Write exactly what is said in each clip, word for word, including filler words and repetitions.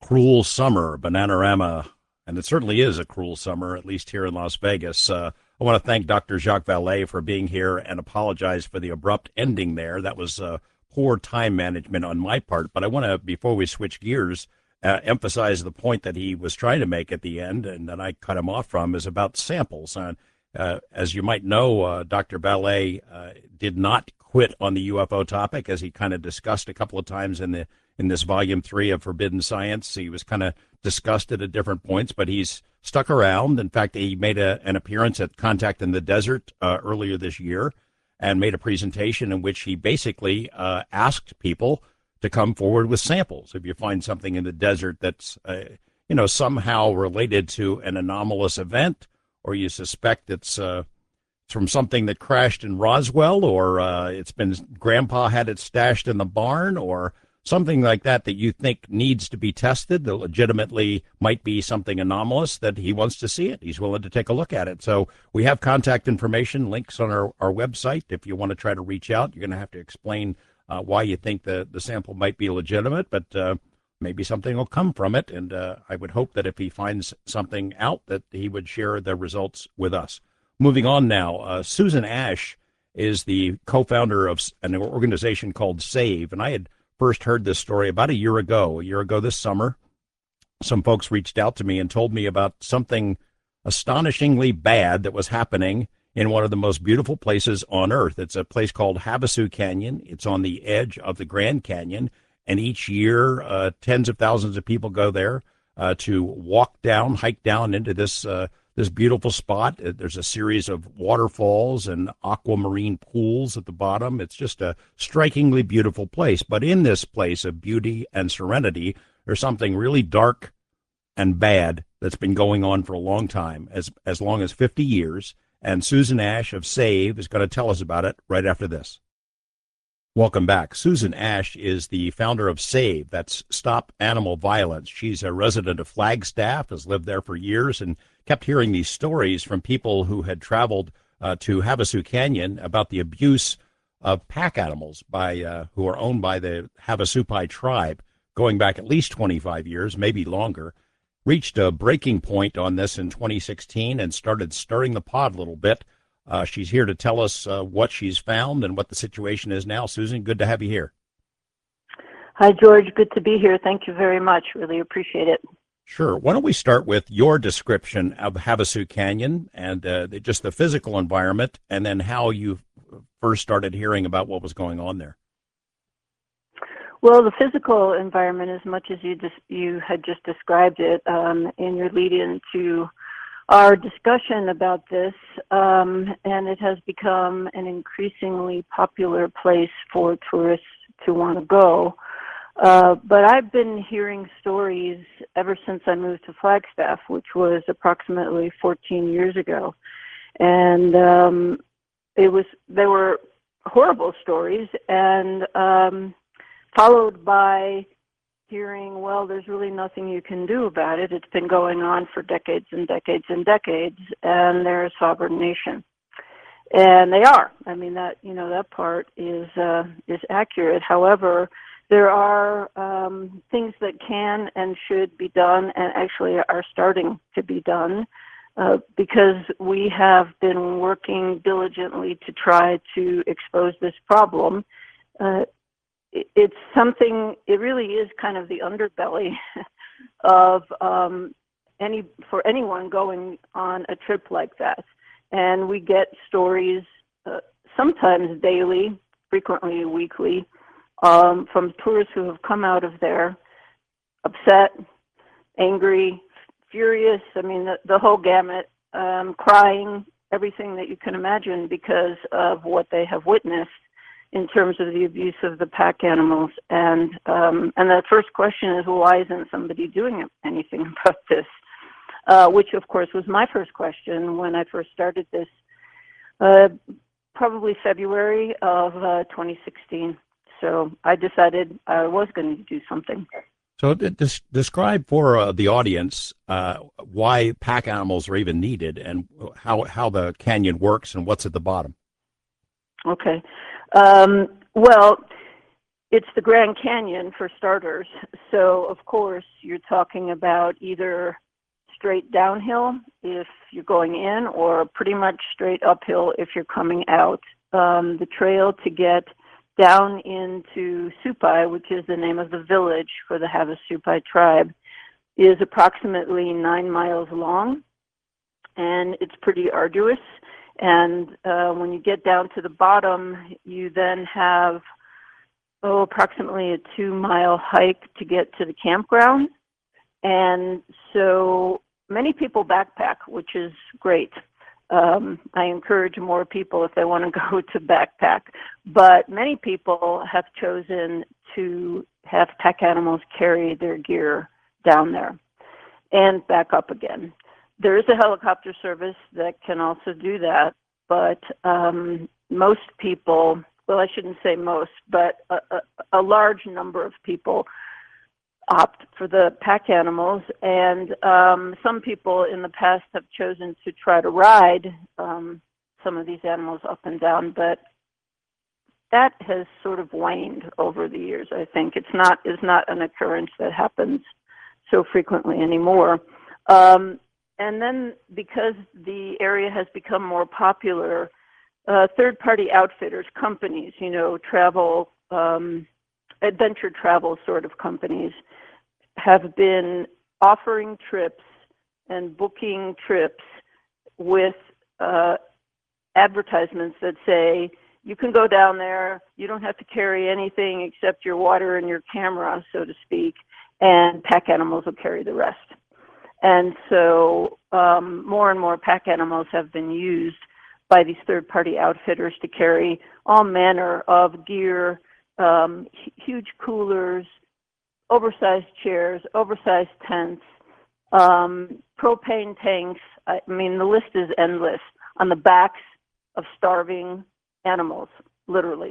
cruel summer, Bananarama, and it certainly is a cruel summer, at least here in Las Vegas. Uh, I want to thank Doctor Jacques Vallée for being here and apologize for the abrupt ending there. That was uh, poor time management on my part. But I want to, before we switch gears, uh, emphasize the point that he was trying to make at the end, and that I cut him off from, is about samples. And uh, as you might know, uh, Doctor Vallée uh, did not quit on the U F O topic, as he kind of discussed a couple of times in the in this volume three of Forbidden Science. He was kind of discussed it at different points, but he's stuck around. In fact, he made a, an appearance at Contact in the Desert uh, earlier this year and made a presentation in which he basically uh, asked people to come forward with samples. If you find something in the desert that's, uh, you know, somehow related to an anomalous event, or you suspect it's uh, from something that crashed in Roswell, or uh, it's been, Grandpa had it stashed in the barn, or something like that that you think needs to be tested, that legitimately might be something anomalous, that he wants to see it. He's willing to take a look at it. So we have contact information, links on our, our website. If you want to try to reach out, you're going to have to explain uh, why you think the, the sample might be legitimate, but uh, maybe something will come from it. And uh, I would hope that if he finds something out, that he would share the results with us. Moving on now, uh, Susan Ash is the co-founder of an organization called SAVE, and I had first heard this story about a year ago. A year ago this summer, some folks reached out to me and told me about something astonishingly bad that was happening in one of the most beautiful places on Earth. It's a place called Havasu Canyon. It's on the edge of the Grand Canyon, and each year uh, tens of thousands of people go there uh, to walk down, hike down into this uh, this beautiful spot. There's a series of waterfalls and aquamarine pools at the bottom. It's just a strikingly beautiful place. But in this place of beauty and serenity, there's something really dark and bad that's been going on for a long time, as as long as fifty years. And Susan Ash of SAVE is going to tell us about it right after this. Welcome back. Susan Ash is the founder of SAVE. That's Stop Animal Violence. She's a resident of Flagstaff, has lived there for years, and kept hearing these stories from people who had traveled uh, to Havasu Canyon about the abuse of pack animals by uh, who are owned by the Havasupai tribe, going back at least twenty-five years, maybe longer. Reached a breaking point on this in twenty sixteen and started stirring the pot a little bit. Uh, she's here to tell us uh, what she's found and what the situation is now. Susan, good to have you here. Hi, George. Good to be here. Thank you very much. Really appreciate it. Sure. Why don't we start with your description of Havasu Canyon and uh, the, just the physical environment, and then how you first started hearing about what was going on there. Well, the physical environment, as much as you just you had just described it um, in your lead-in to our discussion about this, um, and it has become an increasingly popular place for tourists to want to go. Uh, but I've been hearing stories ever since I moved to Flagstaff, which was approximately fourteen years ago. And um, it was they were horrible stories, and um, followed by hearing, well, there's really nothing you can do about it. It's been going on for decades and decades and decades, and they're a sovereign nation. And they are. I mean, that, you know, that part is uh, is accurate. However, there are um, things that can and should be done, and actually are starting to be done, uh, because we have been working diligently to try to expose this problem. Uh, it, it's something, it really is kind of the underbelly of um, any for anyone going on a trip like that. And we get stories uh, sometimes daily, frequently weekly, Um, from tourists who have come out of there upset, angry, furious, I mean, the, the whole gamut, um, crying, everything that you can imagine because of what they have witnessed in terms of the abuse of the pack animals. And um, and the first question is, well, why isn't somebody doing anything about this? Uh, which, of course, was my first question when I first started this, uh, probably February of uh, twenty sixteen. So I decided I was going to do something. So des- describe for uh, the audience uh, why pack animals are even needed, and how how the canyon works and what's at the bottom. Okay. Um, well, It's the Grand Canyon for starters. So, of course, you're talking about either straight downhill if you're going in or pretty much straight uphill if you're coming out. Um, the trail to get down into Supai, which is the name of the village for the Havasupai tribe, is approximately nine miles long, and it's pretty arduous. And uh, when you get down to the bottom, you then have, oh, approximately a two-mile hike to get to the campground. And so many people backpack, which is great. Um, I encourage more people if they want to go to backpack. But many people have chosen to have pack animals carry their gear down there and back up again. There is a helicopter service that can also do that, but um, most people, well, I shouldn't say most, but a, a, a large number of people opt for the pack animals, and um, some people in the past have chosen to try to ride um, some of these animals up and down, but that has sort of waned over the years. I think it's not is not an occurrence that happens so frequently anymore. Um, and then because the area has become more popular, uh, third-party outfitters, companies, you know, travel, um, adventure travel sort of companies, have been offering trips and booking trips with uh, advertisements that say, you can go down there, you don't have to carry anything except your water and your camera, so to speak, and pack animals will carry the rest. And so um, more and more pack animals have been used by these third-party outfitters to carry all manner of gear, um, huge coolers, oversized chairs, oversized tents, um, propane tanks. I mean, the list is endless on the backs of starving animals, literally.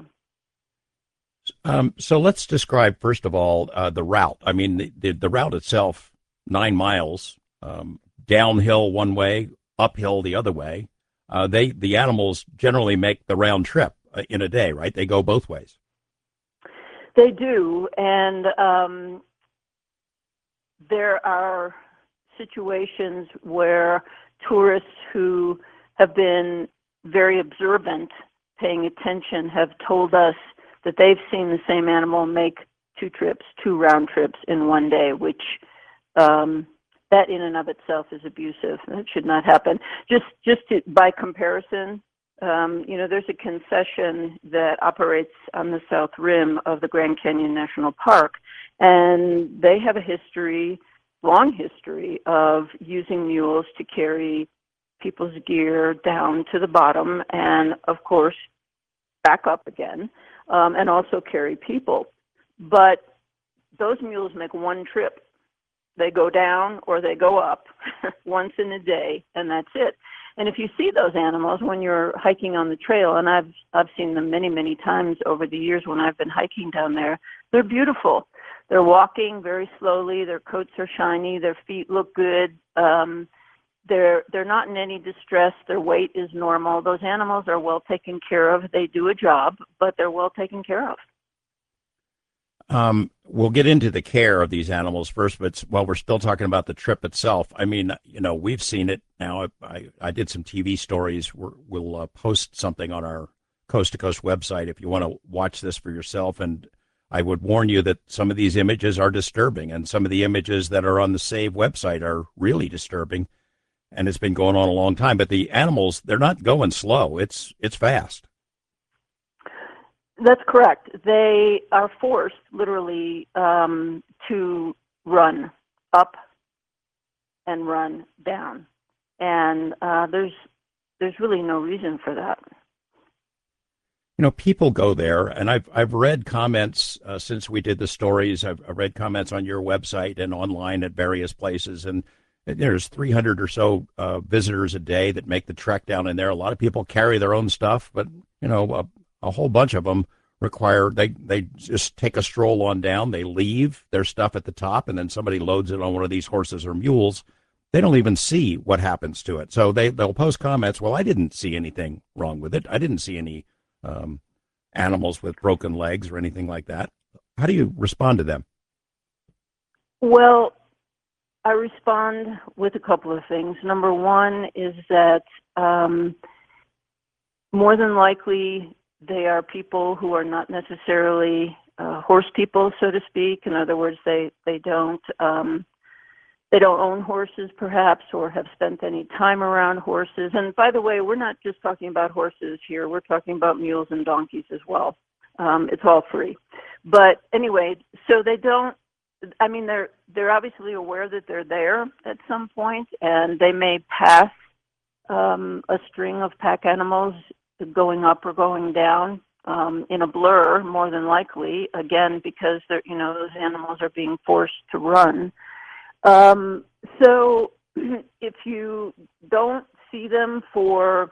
Um, so let's describe, first of all, uh, the route. I mean, the, the, the route itself, nine miles, um, downhill one way, uphill the other way. Uh, they the animals generally make the round trip uh, in a day, right? They go both ways. They do, and um, there are situations where tourists who have been very observant, paying attention, have told us that they've seen the same animal make two trips, two round trips in one day, which um, that in and of itself is abusive. That should not happen. Just, just to, by comparison, Um, you know, there's a concession that operates on the south rim of the Grand Canyon National Park, and they have a history, long history, of using mules to carry people's gear down to the bottom and, of course, back up again, um, and also carry people. But those mules make one trip. They go down or they go up once in a day, and that's it. And if you see those animals when you're hiking on the trail, and I've I've seen them many, many times over the years when I've been hiking down there, they're beautiful. They're walking very slowly. Their coats are shiny. Their feet look good. Um, they're they're not in any distress. Their weight is normal. Those animals are well taken care of. They do a job, but they're well taken care of. Um, we'll get into the care of these animals first, but while we're still talking about the trip itself, I mean, you know, we've seen it now. I, I, I did some T V stories. We're, we'll uh, post something on our Coast to Coast website if you want to watch this for yourself. And I would warn you that some of these images are disturbing, and some of the images that are on the Save website are really disturbing. And it's been going on a long time. But the animals, they're not going slow. It's it's fast. That's correct. They are forced, literally, um, to run up and run down, and uh, there's there's really no reason for that. You know, people go there, and I've I've read comments uh, since we did the stories. I've, I've read comments on your website and online at various places, and there's three hundred or so uh, visitors a day that make the trek down in there. A lot of people carry their own stuff, but you know. Uh, A whole bunch of them require, they, they just take a stroll on down. They leave their stuff at the top, and then somebody loads it on one of these horses or mules. They don't even see what happens to it. So they, they'll post comments, well, I didn't see anything wrong with it. I didn't see any um, animals with broken legs or anything like that. How do you respond to them? Well, I respond with a couple of things. Number one is that um, more than likely they are people who are not necessarily uh, horse people, so to speak. In other words, they they don't um, they don't own horses, perhaps, or have spent any time around horses. And by the way, we're not just talking about horses here. We're talking about mules and donkeys as well. Um, it's all free. But anyway, so they don't. I mean, they're they're obviously aware that they're there at some point, and they may pass um, a string of pack animals going up or going down um, in a blur, more than likely. Again, because they're you know those animals are being forced to run. Um, so if you don't see them for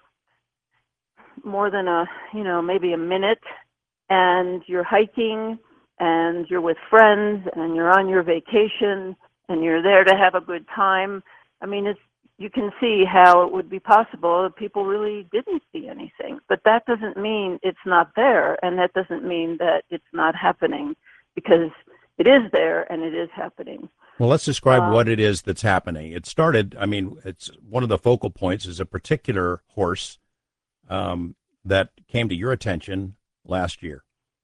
more than a you know maybe a minute, and you're hiking, and you're with friends, and you're on your vacation, and you're there to have a good time, I mean, it's you can see how it would be possible that people really didn't see anything. But that doesn't mean it's not there, and that doesn't mean that it's not happening, because it is there and it is happening. Well, let's describe Um, what it is that's happening. It started, I mean, it's one of the focal points is a particular horse um, that came to your attention last year.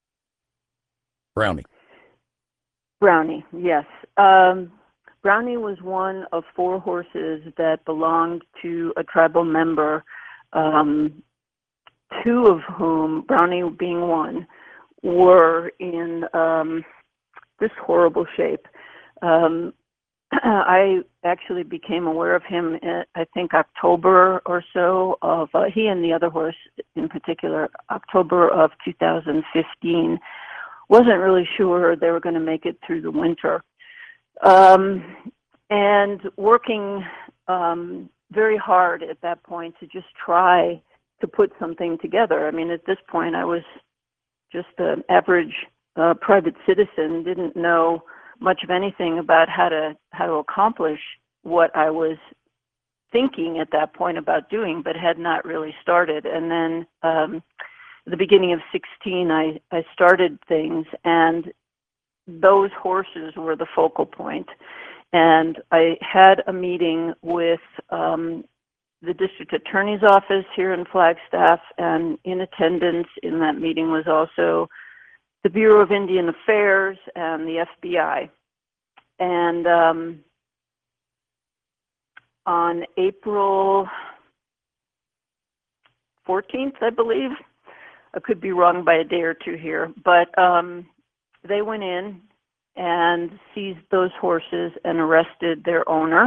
Brownie. Brownie, yes. Um, Brownie was one of four horses that belonged to a tribal member, um, two of whom, Brownie being one, were in um, this horrible shape. Um, I actually became aware of him in, I think, October or so of, uh, he and the other horse in particular, October of two thousand fifteen. Wasn't really sure they were going to make it through the winter. Um, and working um, very hard at that point to just try to put something together. I mean, at this point, I was just an average uh, private citizen, didn't know much of anything about how to how to accomplish what I was thinking at that point about doing, but had not really started. And then um, at the beginning of sixteen, I, I started things, and those horses were the focal point. And I had a meeting with um, the district attorney's office here in Flagstaff, and in attendance in that meeting was also the Bureau of Indian Affairs and the F B I. And um, on April fourteenth, I believe, I could be wrong by a day or two here, but um, they went in and seized those horses and arrested their owner.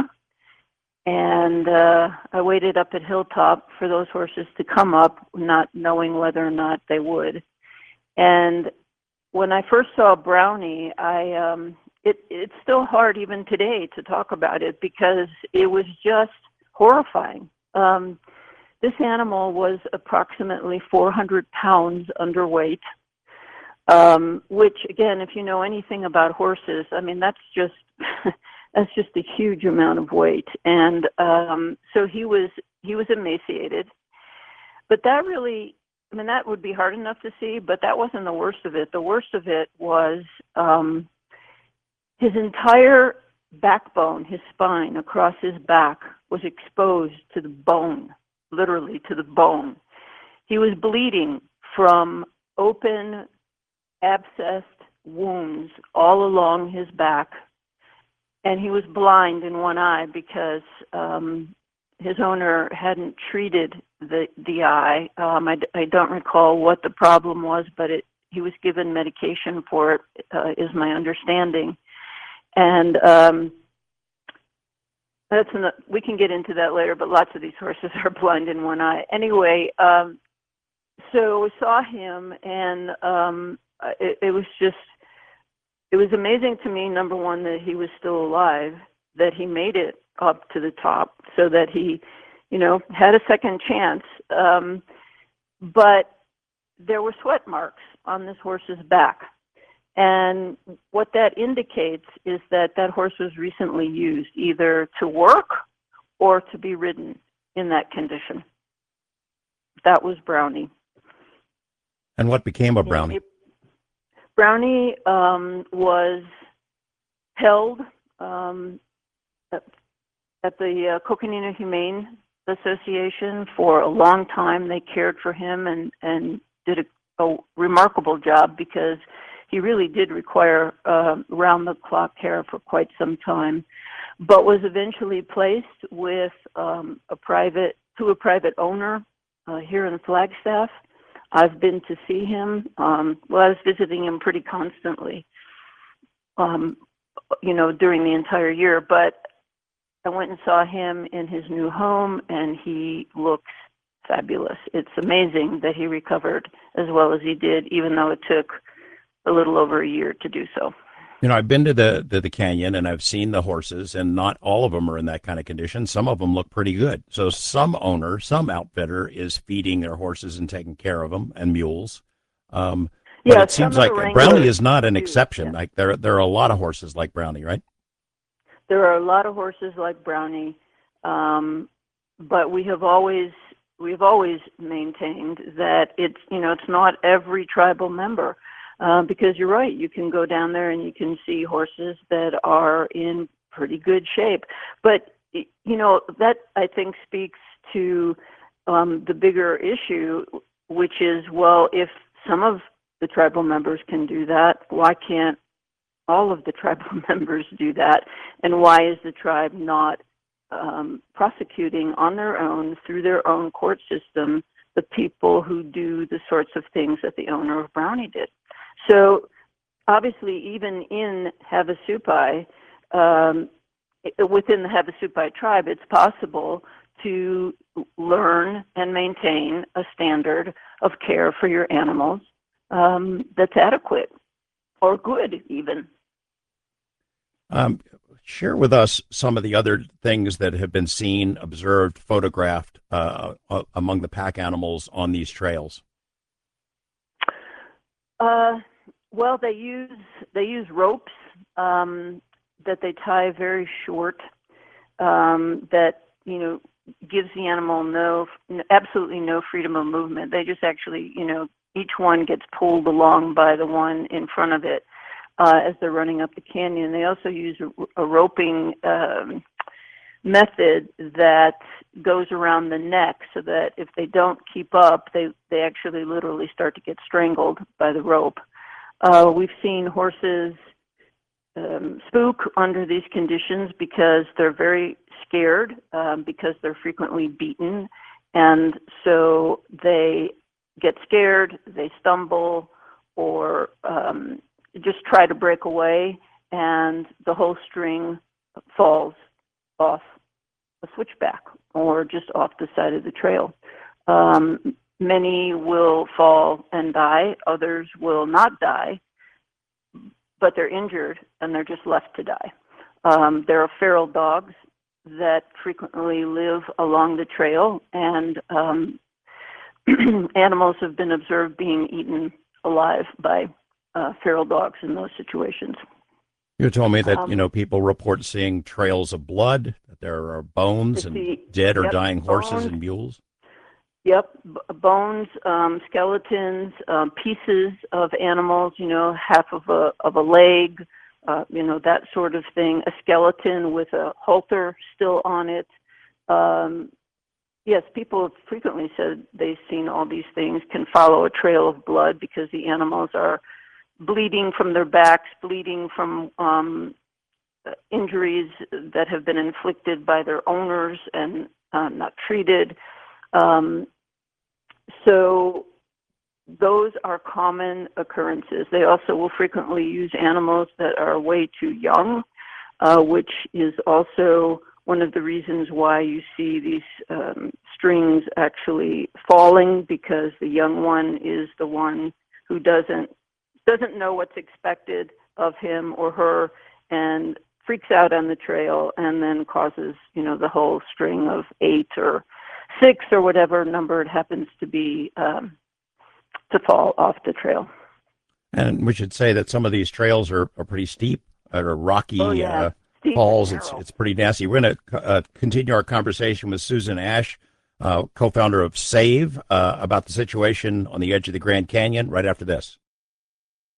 And uh, I waited up at Hilltop for those horses to come up, not knowing whether or not they would. And when I first saw Brownie, I um, it, it's still hard even today to talk about it because it was just horrifying. Um, this animal was approximately four hundred pounds underweight, um, which, again, if you know anything about horses, I mean, that's just that's just a huge amount of weight. And um, so he was he was emaciated. But that really, I mean, that would be hard enough to see, but that wasn't the worst of it. The worst of it was um, his entire backbone, his spine across his back was exposed to the bone, literally to the bone. He was bleeding from open, abscessed wounds all along his back, and he was blind in one eye because um, his owner hadn't treated the the eye. Um, I, I don't recall what the problem was, but it, he was given medication for it, uh, is my understanding. And um, that's an, we can get into that later, but lots of these horses are blind in one eye. Anyway, um, so we saw him, and um, it, it was just, it was amazing to me, number one, that he was still alive, that he made it up to the top, so that he, you know, had a second chance. Um, but there were sweat marks on this horse's back. And what that indicates is that that horse was recently used either to work or to be ridden in that condition. That was Brownie. And what became of Brownie? Brownie um, was held um, at, at the uh, Coconino Humane Association for a long time. They cared for him and, and did a, a remarkable job because he really did require uh, round-the-clock care for quite some time, but was eventually placed with um, a private to a private owner uh, here in Flagstaff. I've been to see him. Um, well, I was visiting him pretty constantly, um, you know, during the entire year. But I went and saw him in his new home, and he looks fabulous. It's amazing that he recovered as well as he did, even though it took a little over a year to do so. You know, I've been to the, the the canyon and I've seen the horses, and not all of them are in that kind of condition. Some of them look pretty good. So some owner, some outfitter is feeding their horses and taking care of them, and mules. Um, but Yeah, it seems some of like the Wranglers Brownie is not an do, exception. yeah. Like there there are a lot of horses like Brownie, right? There are a lot of horses like Brownie, um, but we have always we've always maintained that it's you know it's not every tribal member. Uh, because you're right, you can go down there and you can see horses that are in pretty good shape. But, you know, that I think speaks to um, the bigger issue, which is, well, if some of the tribal members can do that, why can't all of the tribal members do that? And why is the tribe not um, prosecuting on their own, through their own court system, the people who do the sorts of things that the owner of Brownie did? So obviously, even in Havasupai, um, within the Havasupai tribe, it's possible to learn and maintain a standard of care for your animals um, that's adequate or good, even. Um, share with us some of the other things that have been seen, observed, photographed uh, among the pack animals on these trails. Uh, well, they use they use ropes um, that they tie very short. Um, that you know gives the animal no absolutely no freedom of movement. They just actually you know each one gets pulled along by the one in front of it uh, as they're running up the canyon. They also use a, a roping um, method that goes around the neck so that if they don't keep up, they, they actually literally start to get strangled by the rope. Uh, we've seen horses um, spook under these conditions because they're very scared, um, because they're frequently beaten, and so they get scared, they stumble, or um, just try to break away, and the whole string falls off a switchback or just off the side of the trail. Um, many will fall and die, others will not die, but they're injured and they're just left to die. Um, there are feral dogs that frequently live along the trail, and um, animals have been observed being eaten alive by uh, feral dogs in those situations. You told me that, Um, you know, people report seeing trails of blood, that there are bones and see, dead or yep, dying horses bones, and mules. Yep, b- bones, um, skeletons, um, pieces of animals, you know, half of a of a leg, uh, you know, that sort of thing. A skeleton with a halter still on it. Um, yes, people have frequently said they've seen all these things, can follow a trail of blood because the animals are bleeding from their backs, bleeding from um, injuries that have been inflicted by their owners and uh, not treated. Um, so those are common occurrences. They also will frequently use animals that are way too young, uh, which is also one of the reasons why you see these um, strings actually falling, because the young one is the one who doesn't doesn't know what's expected of him or her and freaks out on the trail and then causes, you know, the whole string of eight or six or whatever number it happens to be um, to fall off the trail. And we should say that some of these trails are, are pretty steep, are rocky Oh, yeah. uh, Steep falls. and It's narrow. it's pretty nasty. We're going to uh, continue our conversation with Susan Ash, uh, co-founder of SAVE, uh, about the situation on the edge of the Grand Canyon right after this.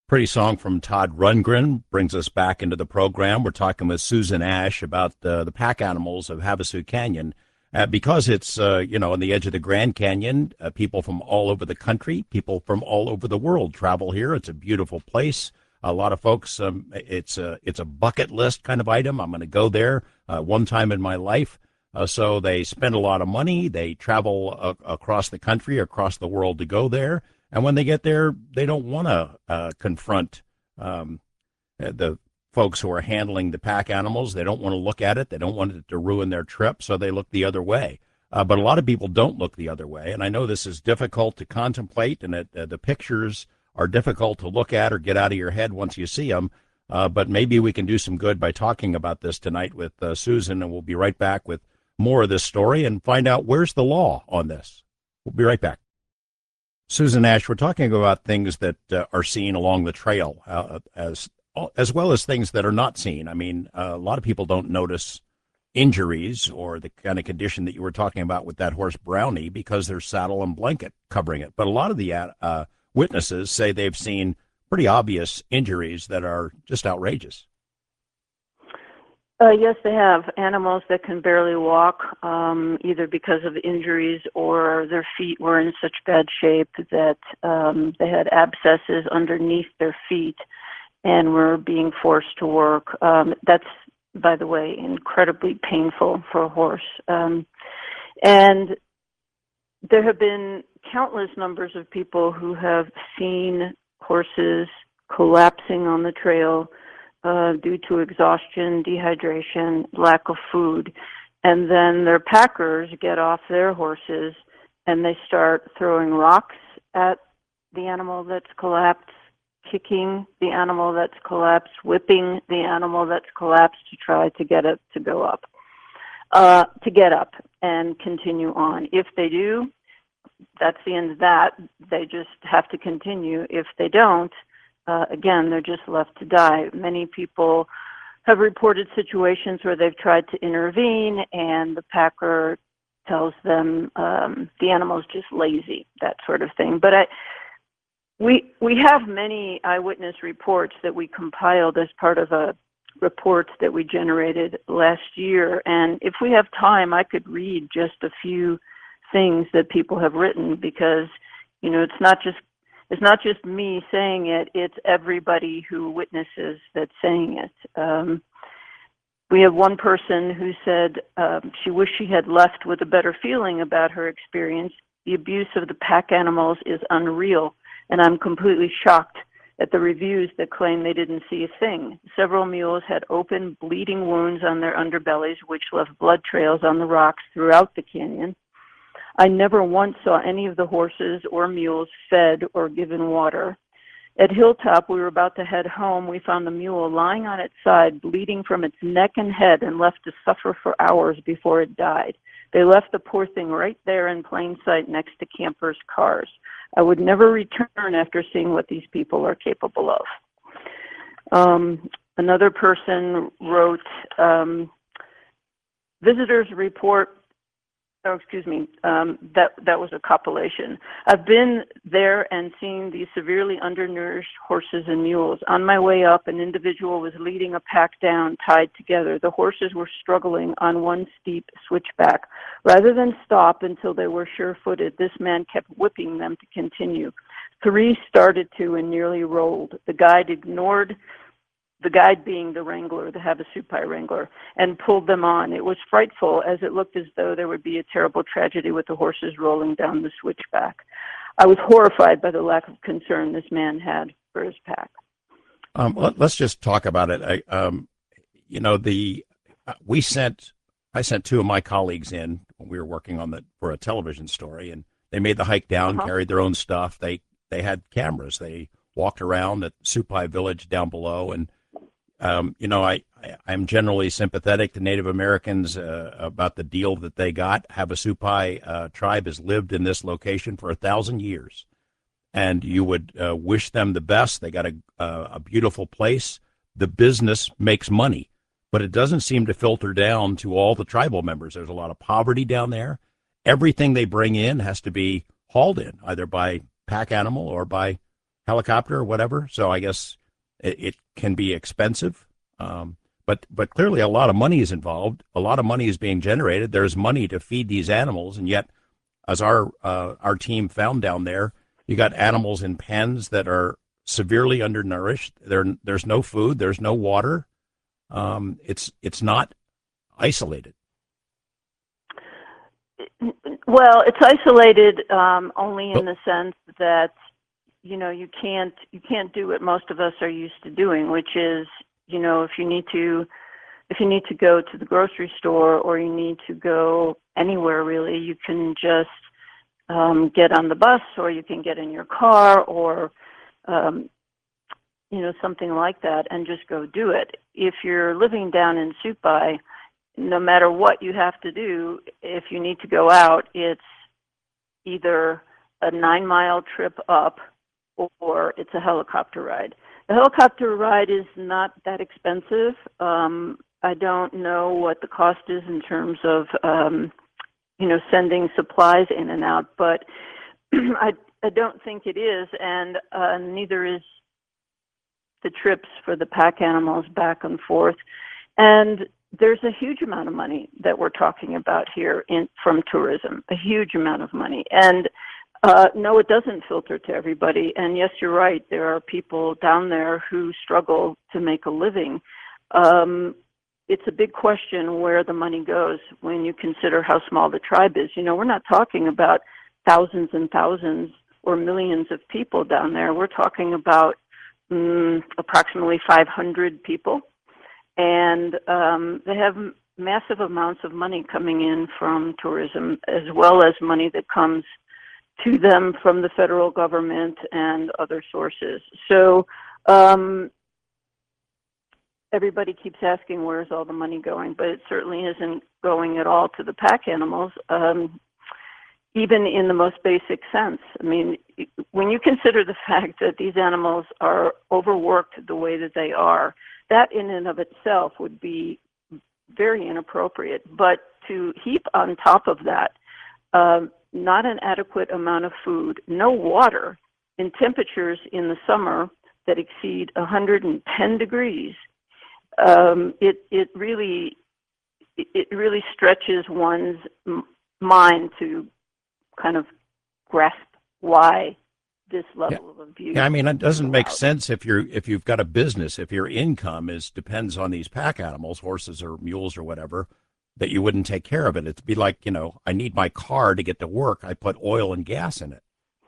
Pretty song from Todd Rundgren brings us back into the program. We're talking with Susan Ash about uh, the pack animals of Havasu Canyon. Uh, because it's, uh, you know, on the edge of the Grand Canyon, uh, people from all over the country, people from all over the world travel here. It's a beautiful place. A lot of folks, um, it's, a, it's a bucket list kind of item. I'm going to go there uh, one time in my life. Uh, so they spend a lot of money. They travel uh, across the country, across the world to go there. And when they get there, they don't want to uh, confront um, the folks who are handling the pack animals. They don't want to look at it. They don't want it to ruin their trip, so they look the other way. Uh, but a lot of people don't look the other way, and I know this is difficult to contemplate, and it, uh, the pictures are difficult to look at or get out of your head once you see them. Uh, but maybe we can do some good by talking about this tonight with uh, Susan, and we'll be right back with more of this story and find out where's the law on this. We'll be right back. Susan Ash, we're talking about things that uh, are seen along the trail uh, as as well as things that are not seen. I mean, uh, a lot of people don't notice injuries or the kind of condition that you were talking about with that horse Brownie because there's saddle and blanket covering it. But a lot of the uh, witnesses say they've seen pretty obvious injuries that are just outrageous. Uh, yes, they have animals that can barely walk, um, either because of injuries or their feet were in such bad shape that um, they had abscesses underneath their feet and were being forced to work. Um, that's, by the way, incredibly painful for a horse. Um, and there have been countless numbers of people who have seen horses collapsing on the trail uh, due to exhaustion, dehydration, lack of food. And then their packers get off their horses and they start throwing rocks at the animal that's collapsed, kicking the animal that's collapsed, whipping the animal that's collapsed to try to get it to go up, uh, to get up and continue on. If they do, that's the end of that. They just have to continue. If they don't, uh, again, they're just left to die. Many people have reported situations where they've tried to intervene and the packer tells them um, the animal's just lazy, that sort of thing. But I, We we have many eyewitness reports that we compiled as part of a report that we generated last year. And if we have time, I could read just a few things that people have written because, you know, it's not just it's not just me saying it, it's everybody who witnesses that's saying it. Um, we have one person who said um, she wished she had left with a better feeling about her experience. The abuse of the pack animals is unreal. And I'm completely shocked at the reviews that claim they didn't see a thing. Several mules had open, bleeding wounds on their underbellies, which left blood trails on the rocks throughout the canyon. I never once saw any of the horses or mules fed or given water. At Hilltop, we were about to head home. We found the mule lying on its side, bleeding from its neck and head, and left to suffer for hours before it died. They left the poor thing right there in plain sight next to campers' cars. I would never return after seeing what these people are capable of. Um, another person wrote, um, visitors report, oh, excuse me, um, that, that was a compilation. I've been there and seen these severely undernourished horses and mules. On my way up, an individual was leading a pack down, tied together. The horses were struggling on one steep switchback. Rather than stop until they were sure-footed, this man kept whipping them to continue. Three started to and nearly rolled. The guide ignored the guide being the wrangler, the Havasupai wrangler, and pulled them on. It was frightful as it looked as though there would be a terrible tragedy with the horses rolling down the switchback. I was horrified by the lack of concern this man had for his pack. Um, let, us just talk about it. I, um, you know, the uh, we sent, I sent two of my colleagues in when we were working on the for a television story, and they made the hike down, uh-huh. carried their own stuff. They they had cameras. They walked around at Supai Village down below, and Um, you know, I, I, I'm generally sympathetic to Native Americans uh, about the deal that they got. Havasupai uh, tribe has lived in this location for a thousand years, and you would uh, wish them the best. They got a, uh, a beautiful place. The business makes money, but it doesn't seem to filter down to all the tribal members. There's a lot of poverty down there. Everything they bring in has to be hauled in, either by pack animal or by helicopter or whatever. So I guess it, it can be expensive. Um, but but clearly a lot of money is involved. A lot of money is being generated. There's money to feed these animals, and yet, as our uh, our team found down there, you got animals in pens that are severely undernourished. There there's no food. There's no water. Um, it's it's not isolated. Well, it's isolated um, only in But, the sense that you know you can't you can't do what most of us are used to doing, which is you know if you need to if you need to go to the grocery store or you need to go anywhere really, you can just um, get on the bus or you can get in your car or um, you know something like that and just go do it. If you're living down in Supai, no matter what you have to do, if you need to go out, it's either a nine-mile trip up or it's a helicopter ride. The helicopter ride is not that expensive. Um, I don't know what the cost is in terms of, um, you know, sending supplies in and out, but I, I don't think it is, and uh, neither is the trips for the pack animals back and forth. And there's a huge amount of money that we're talking about here in from tourism, a huge amount of money. And uh, no, it doesn't filter to everybody. And yes, you're right. There are people down there who struggle to make a living. Um, it's a big question where the money goes when you consider how small the tribe is. You know, we're not talking about thousands and thousands or millions of people down there. We're talking about um, approximately five hundred people. And um, they have massive amounts of money coming in from tourism, as well as money that comes to them from the federal government and other sources. So um, everybody keeps asking, where's all the money going? But it certainly isn't going at all to the pack animals, um, even in the most basic sense. I mean, when you consider the fact that these animals are overworked the way that they are, that in and of itself would be very inappropriate. But to heap on top of that, um, not an adequate amount of food, no water, in temperatures in the summer that exceed one hundred ten degrees, um, it it really it really stretches one's mind to kind of grasp why this yeah. level of abuse. Yeah, I mean, it is doesn't make allowed. sense if you're if you've got a business, if your income is depends on these pack animals, horses or mules or whatever, that you wouldn't take care of it. It'd be like, you know, I need my car to get to work. I put oil and gas in it.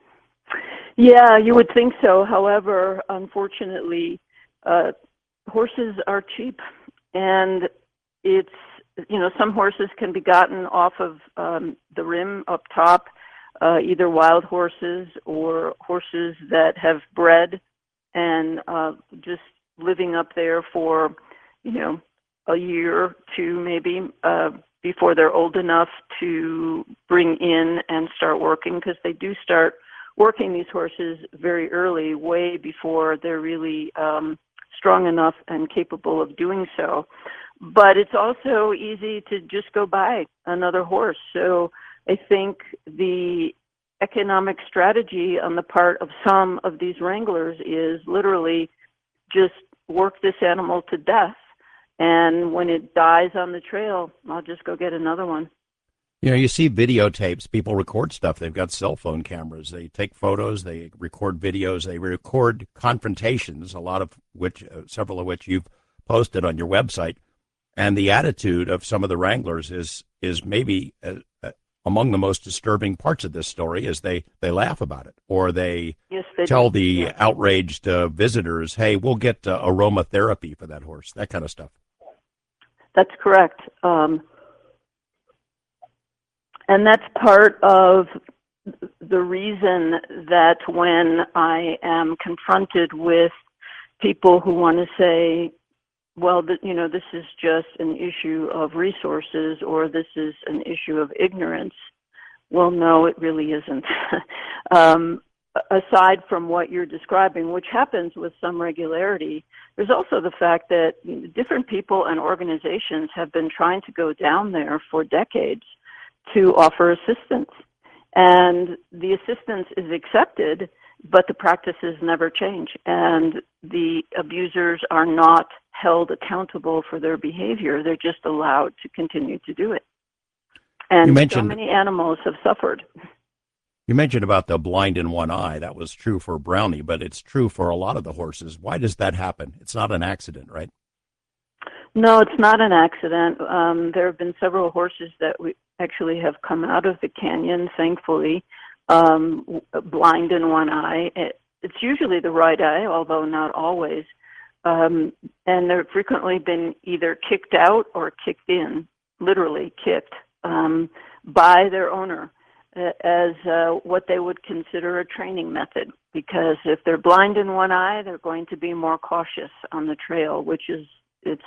Yeah, you would think so. However, unfortunately, uh, horses are cheap, and it's you know some horses can be gotten off of um, the rim up top. Uh, either wild horses or horses that have bred and uh, just living up there for, you know, a year or two maybe uh, before they're old enough to bring in and start working, because they do start working these horses very early, way before they're really um, strong enough and capable of doing so. But it's also easy to just go buy another horse. So I think the economic strategy on the part of some of these wranglers is literally just work this animal to death, and when it dies on the trail, I'll just go get another one. You know, you see videotapes, people record stuff. They've got cell phone cameras. They take photos, they record videos, they record confrontations, a lot of which, uh, several of which you've posted on your website. And the attitude of some of the wranglers is is maybe uh, uh, among the most disturbing parts of this story. Is they, they laugh about it, or they, Yes, they tell do. the Yeah. outraged uh, visitors, hey, we'll get uh, aromatherapy for that horse, that kind of stuff. That's correct. Um, and that's part of the reason that when I am confronted with people who want to say, well, th- you know, this is just an issue of resources or this is an issue of ignorance. Well, no, it really isn't. um, aside from what you're describing, which happens with some regularity, there's also the fact that you know, different people and organizations have been trying to go down there for decades to offer assistance. And the assistance is accepted, but the practices never change, and the abusers are not held accountable for their behavior. They're just allowed to continue to do it. And You mentioned so many animals have suffered. you mentioned about the blind in one eye. That was true for Brownie, but it's true for a lot of the horses. Why does that happen? It's not an accident, right? No, it's not an accident. Um, there have been several horses that we actually have come out of the canyon, thankfully, um, blind in one eye. It, it's usually the right eye, although not always. Um, and they've frequently been either kicked out or kicked in, literally kicked, um, by their owner uh, as uh, what they would consider a training method. Because if they're blind in one eye, they're going to be more cautious on the trail, which is, it's,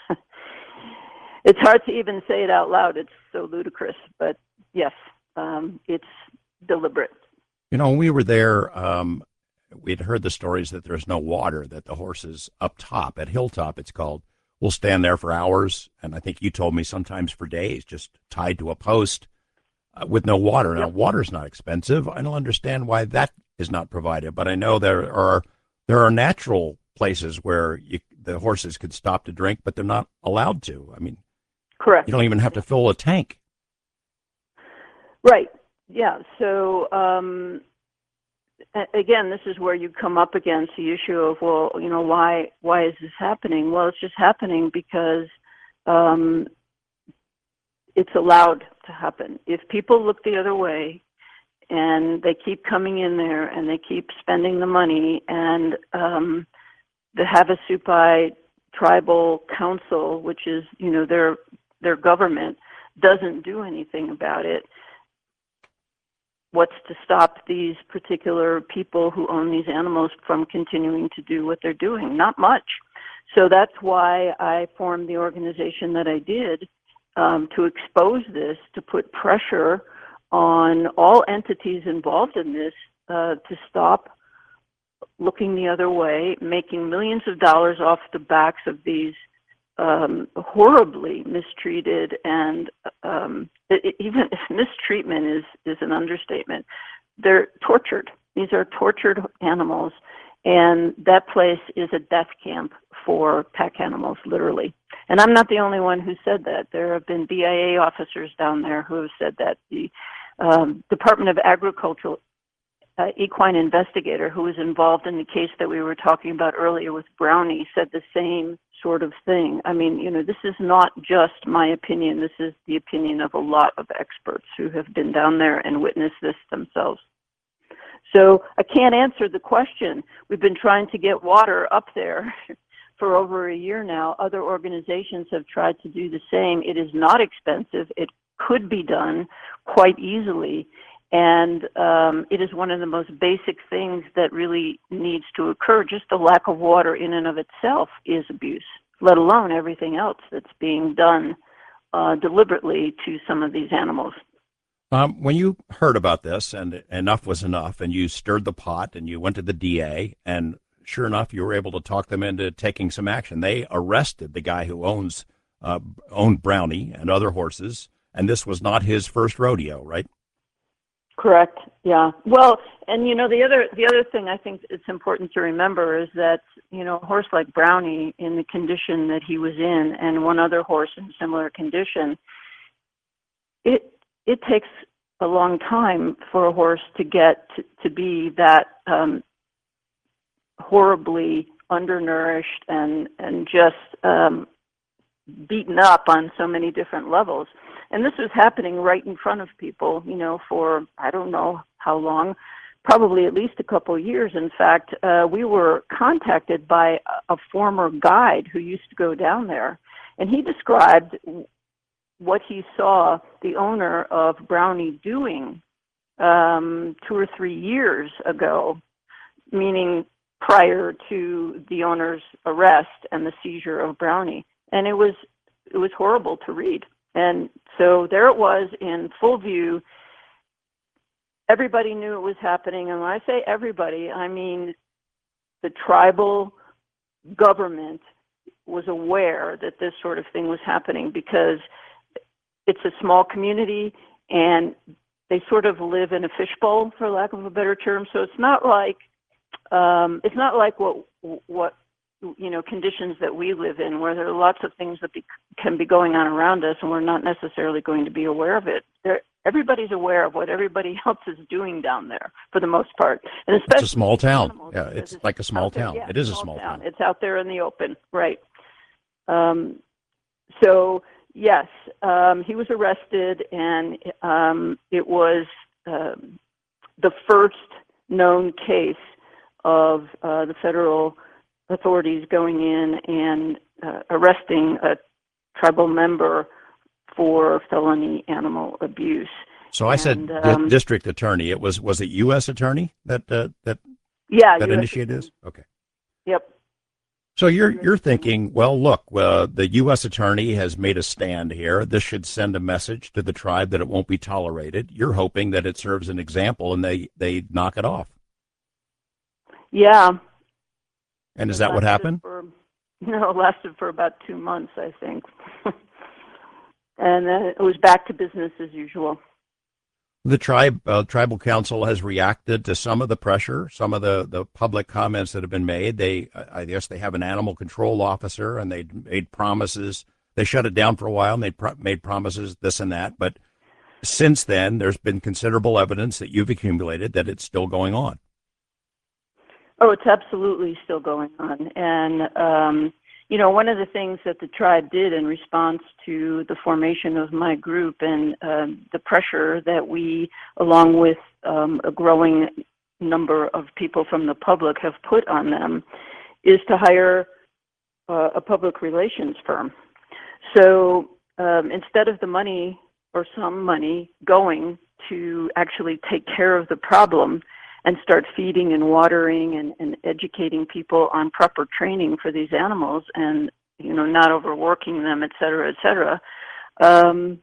it's hard to even say it out loud. It's so ludicrous, but yes, um, it's deliberate. You know, when we were there, um, we'd heard the stories that there's no water, that the horses up top, at Hilltop it's called, will stand there for hours, and I think you told me sometimes for days, just tied to a post uh, with no water. Now, Yep. water's not expensive. I don't understand why that is not provided, but I know there are there are natural places where you, the horses could stop to drink, but they're not allowed to. I mean, Correct. you don't even have to fill a tank. Right. Yeah. So, um, a- again, this is where you come up against the issue of, well, you know, why why is this happening? Well, it's just happening because um, it's allowed to happen. If people look the other way and they keep coming in there and they keep spending the money, and um, the Havasupai Tribal Council, which is, you know, their their government, doesn't do anything about it, what's to stop these particular people who own these animals from continuing to do what they're doing? Not much. So that's why I formed the organization that I did, um, to expose this, to put pressure on all entities involved in this uh, to stop looking the other way, making millions of dollars off the backs of these um, horribly mistreated, and um, it, it, even mistreatment is, is an understatement. They're tortured. These are tortured animals, and that place is a death camp for pack animals, literally. And I'm not the only one who said that. There have been B I A officers down there who have said that. The um, Department of Agriculture uh, equine investigator who was involved in the case that we were talking about earlier with Brownie said the same sort of thing. I mean, you know, this is not just my opinion. This is the opinion of a lot of experts who have been down there and witnessed this themselves. So I can't answer the question. We've been trying to get water up there for over a year now. Other organizations have tried to do the same. It is not expensive. It could be done quite easily. And um, it is one of the most basic things that really needs to occur. Just the lack of water in and of itself is abuse, let alone everything else that's being done uh, deliberately to some of these animals. Um, when you heard about this, and enough was enough, and you stirred the pot, and you went to the D A, and sure enough, you were able to talk them into taking some action. They arrested the guy who owns uh, owned Brownie and other horses, and this was not his first rodeo, right? Correct. Yeah. Well, and you know, the other the other thing I think it's important to remember is that, you know, a horse like Brownie, in the condition that he was in, and one other horse in similar condition, it it takes a long time for a horse to get to, to be that um, horribly undernourished and and just um, beaten up on so many different levels. And this was happening right in front of people, you know, for I don't know how long, probably at least a couple of years. In fact, uh, we were contacted by a, a former guide who used to go down there, and he described what he saw the owner of Brownie doing um, two or three years ago, meaning prior to the owner's arrest and the seizure of Brownie. And it was it was horrible to read. And so there it was in full view. Everybody knew it was happening. And when I say everybody, I mean the tribal government was aware that this sort of thing was happening, because it's a small community and they sort of live in a fishbowl, for lack of a better term. So it's not like um, it's not like what what you know conditions that we live in, where there are lots of things that be, can be going on around us, and we're not necessarily going to be aware of it. There, everybody's aware of what everybody else is doing down there, for the most part, and It's especially a small town. animals, Yeah, it's like a small there. town. Yeah, It is a small small town. town. It's out there in the open, right? Um, so yes, um, he was arrested, and um, it was um, the first known case of uh, the federal authorities going in and uh, arresting a tribal member for felony animal abuse. So I said And di- um, district attorney. It was was it U S attorney that uh, that yeah, that U S initiated this? Okay. Yep. So you're you're thinking, well, look, uh, the U S attorney has made a stand here. This should send a message to the tribe that it won't be tolerated. You're hoping that it serves an example and they they knock it off. Yeah. And is It that what lasted happened? For, no, it lasted for about two months, I think. And then it was back to business as usual. The tribe uh, tribal council has reacted to some of the pressure, some of the, the public comments that have been made. They, I guess, they have an animal control officer, and they made promises. They shut it down for a while, and they pro- made promises this and that. But since then, there's been considerable evidence that you've accumulated that it's still going on. Oh, it's absolutely still going on. And, um, you know, one of the things that the tribe did in response to the formation of my group and uh, the pressure that we, along with um, a growing number of people from the public, have put on them, is to hire uh, a public relations firm. So um, instead of the money or some money going to actually take care of the problem and start feeding and watering and, and educating people on proper training for these animals and, you know, not overworking them, et cetera, et cetera, um,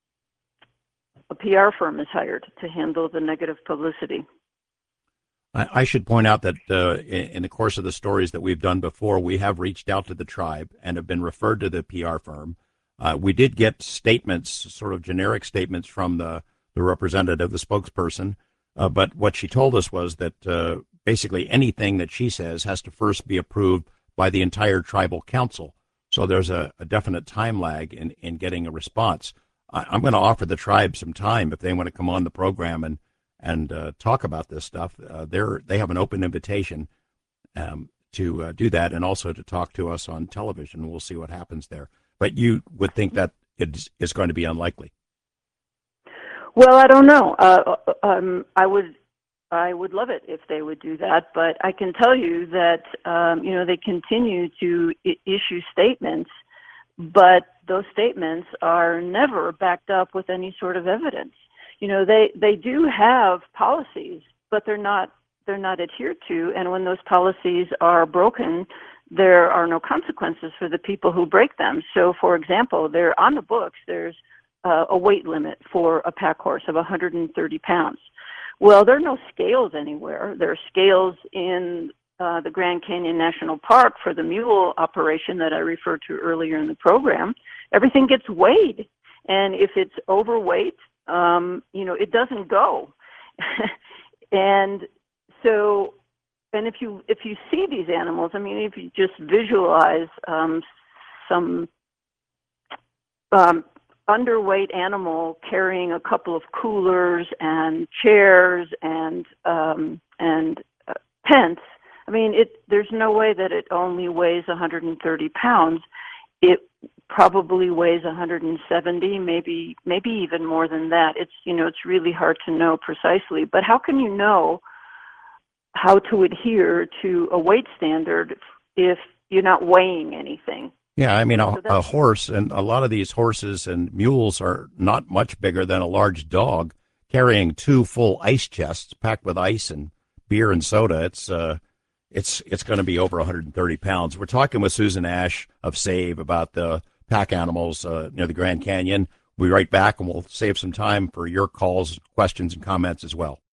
a P R firm is hired to handle the negative publicity. I, I should point out that uh, in, in the course of the stories that we've done before, we have reached out to the tribe and have been referred to the P R firm. Uh, we did get statements, sort of generic statements from the, the representative, the spokesperson, Uh, but what she told us was that uh, basically anything that she says has to first be approved by the entire tribal council. So there's a, a definite time lag in, in getting a response. I, I'm going to offer the tribe some time if they want to come on the program and and uh, talk about this stuff. Uh, they're they have an open invitation um, to uh, do that, and also to talk to us on television. We'll see what happens there. But you would think that it is going to be unlikely. Well, I don't know. Uh, um, I would, I would love it if they would do that. But I can tell you that um, you know they continue to I- issue statements, but those statements are never backed up with any sort of evidence. You know, they they do have policies, but they're not they're not adhered to. And when those policies are broken, there are no consequences for the people who break them. So, for example, they're on the books. There's Uh, a weight limit for a pack horse of one hundred thirty pounds. Well, there are no scales anywhere. There are scales in uh, the Grand Canyon National Park for the mule operation that I referred to earlier in the program. Everything gets weighed, and if it's overweight, um, you know, it doesn't go. And so, and if you if you see these animals, I mean, if you just visualize um, some um, underweight animal carrying a couple of coolers and chairs and um, and uh, tents. I mean, it. There's no way that it only weighs one hundred thirty pounds. It probably weighs one hundred seventy, maybe maybe even more than that. It's you know it's really hard to know precisely. But how can you know how to adhere to a weight standard if you're not weighing anything? Yeah, I mean, a, So a that's horse, and a lot of these horses and mules are not much bigger than a large dog, carrying two full ice chests packed with ice and beer and soda. It's uh, it's it's going to be over one hundred thirty pounds. We're talking with Susan Ash of SAVE about the pack animals uh, near the Grand Canyon. We'll be right back, and we'll save some time for your calls, questions, and comments as well.